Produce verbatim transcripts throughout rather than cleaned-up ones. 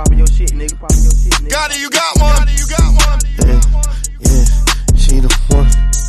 poppin' your shit, nigga. Poppin' your shit, nigga. Got it, you got one. Got it, you got one. Yeah, yeah, she the one.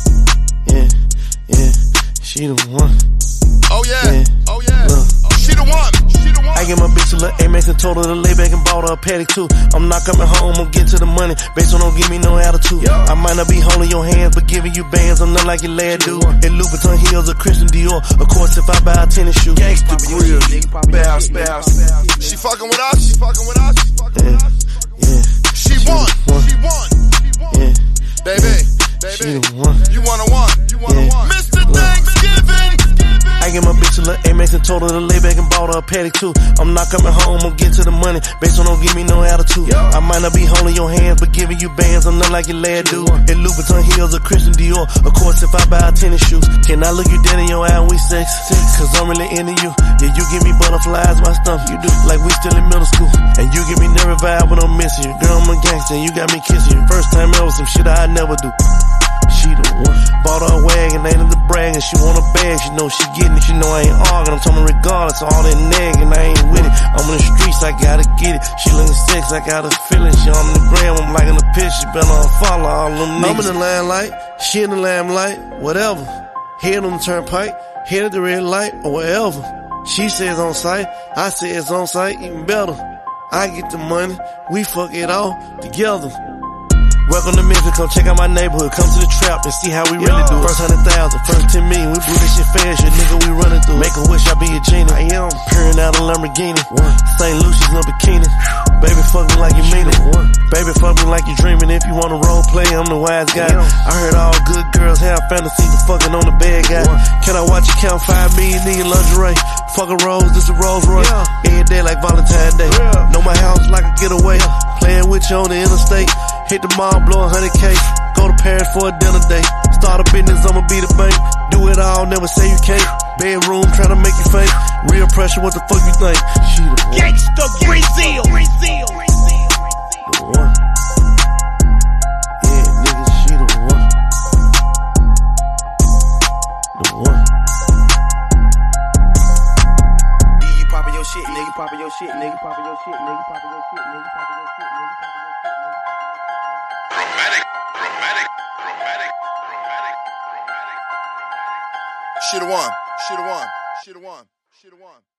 Yeah, yeah, she the one. Oh yeah, yeah. oh yeah. Look. Oh, she the one. She the one. I get my bitch a little Amex and told her to lay back and bought her a paddock too. I'm not coming home, I'm getting to the money. Bitch, don't give me no attitude. Yo. I might not be holding your hands, but giving you bands. I'm not like your lad dude. And Louboutin heels or Christian Dior. Of course, if I buy a tennis shoe. Gangsta grill, bounce, bounce. She fucking with us. She fucking with us. She fucking yeah. with us. Yeah. She, she won. won. She won. She won. Yeah. Baby, baby. She the one. You wanna one. You wanna yeah. one. Mister Thanksgiving. I get my bitch a little Amex and told her to lay back and bought her a paddock too. I'm not coming home, I'm getting to the money. Bitch, don't give me no attitude. Yo. I might not be holding your hands, but giving you bands. I'm not like your lad dude. And Louboutin heels or Christian Dior. Of course, if I buy tennis shoes, can I look you dead in your eye and we sex? Cause I'm really into you. Yeah, you give me butterflies, my stomach. You do like we still in middle school. And you give me nervous vibe when I'm missing you. Girl, I'm a gangster and you got me kissing you. First time ever, some shit I never do. She the one. Bought her a wagon, ain't into bragging. She want a bag, she know she getting it. She know I ain't arguing, I'm talking regardless of all that nagging. I ain't with it. I'm in the streets, I gotta get it. She looking sex, I got a feeling. She on the gram, I'm liking the pitch. She better unfollow all them niggas. I'm in the limelight, she in the limelight, whatever. Head on the turnpike, head at the red light, or whatever. She says on site, I say it's on site, even better. I get the money, we fuck it all together. Welcome to Memphis, come check out my neighborhood. Come to the trap and see how we really do it. First hundred thousand, first ten million, we do this shit fast, shit, nigga, we running through. Make a wish, I be a genie. I am peering out a Lamborghini. Saint Lucia's no bikini. Baby, fuck me like you mean it. Baby, fuck me like you dreaming. If you wanna role play, I'm the wise guy. I heard all good girls have fantasies of fucking on the bad guy. Can I watch you count five million in your lingerie? Fuck a Rose, this a Rolls Royce. Every day like Valentine's Day. Know my house like a getaway. Playing with you on the interstate. Hit the mall, blow a hundred K. Go to Paris for a dinner date. Start a business, I'ma be the bank. Do it all, never say you can't. Bedroom, tryna make you fake. Real pressure, what the fuck you think? She the one. Gangsta Brazil. Brazil. The one. Yeah, nigga, she the one. The one. You poppin' your shit, nigga. Poppin' your shit, nigga. Poppin' your shit, nigga. Poppin' your shit, nigga. Poppin' your shit, nigga. Chromatic, chromatic, chromatic, chromatic, chromatic. She the one. She the one. She the one. She the one.